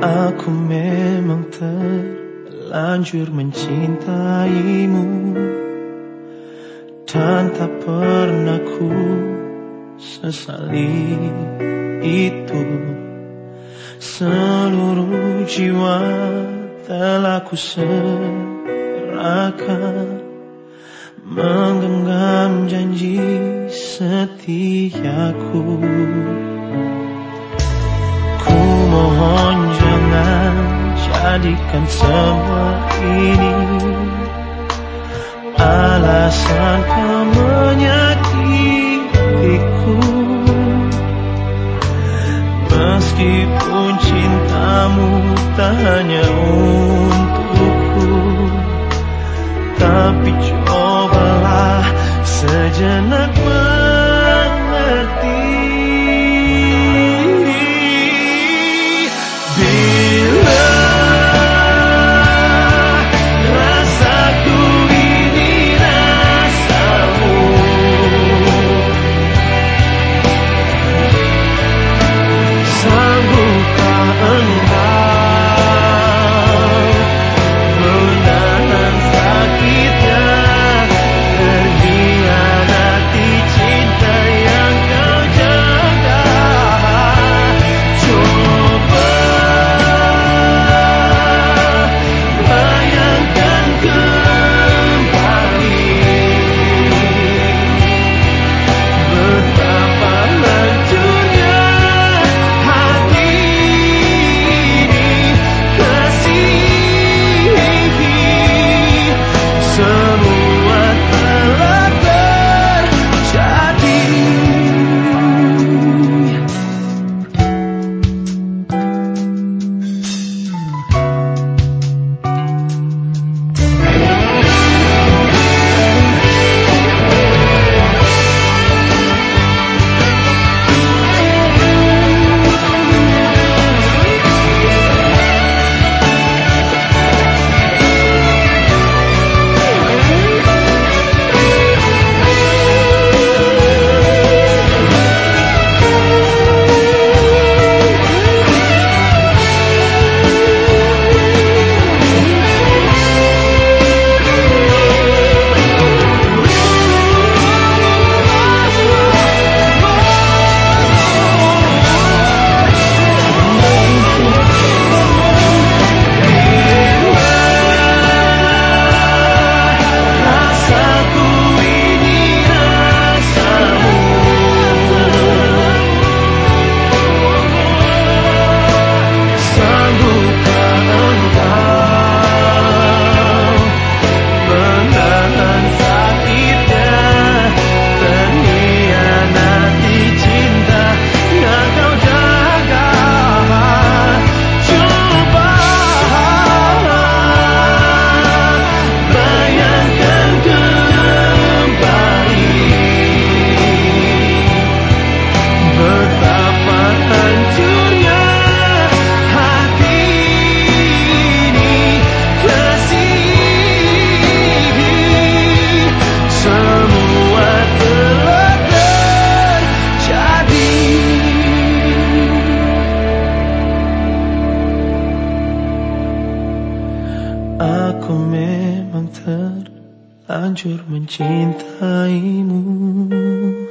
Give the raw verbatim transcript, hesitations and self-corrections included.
Aku memang terlanjur mencintaimu, dan tak pernah ku sesali itu. Seluruh jiwa telah ku serahkan, menggenggam janji setiaku. Ku mohon jangan jadikan semua ini alasan kau menyakitiku. Meskipun cintamu tak hanya untukku, tapi cobalah sejenak mengerti. Bila rasaku ini rasamu, sanggupkah engkau menahan sakitnya terhianati cinta yang kau jaga? Coba bayangkan kembali betapa hancurnya hati ini. Kasih, semua telah terjadi. Rasaku ini rasamu, sanggupkah engkau menahan sakitnya terhianati cinta yang kau jaga? Coba bayangkan kembali betapa hancurnya hati ini. Kasih, semua telah terjadi. Aku memang terlanjur mencintaimu.